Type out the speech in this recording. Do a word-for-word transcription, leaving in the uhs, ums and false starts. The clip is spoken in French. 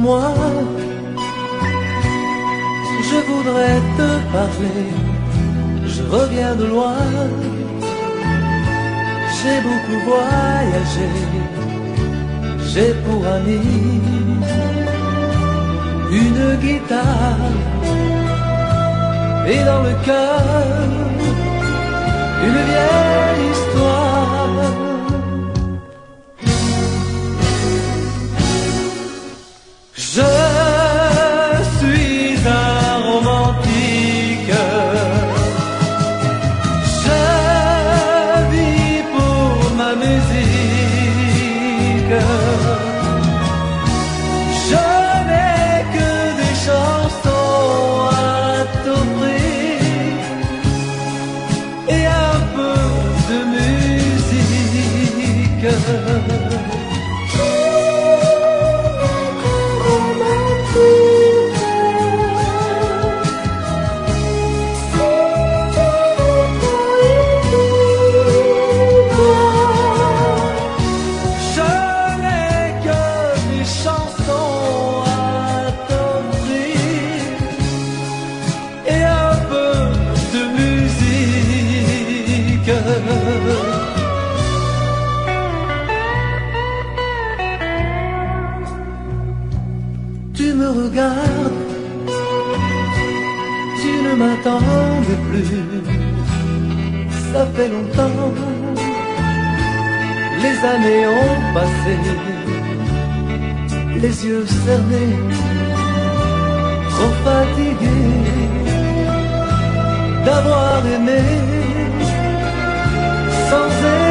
moi, je voudrais te parler. Je reviens de loin, j'ai beaucoup voyagé. J'ai pour ami une guitare et dans le cœur une vieille histoire. Je suis un romantique, je vis pour ma musique. Je n'ai que des chansons à t'offrir et un peu de musique. Tu me regardes, tu ne m'attendais plus, ça fait longtemps, les années ont passé, les yeux cernés, trop fatigués d'avoir aimé sans aimer.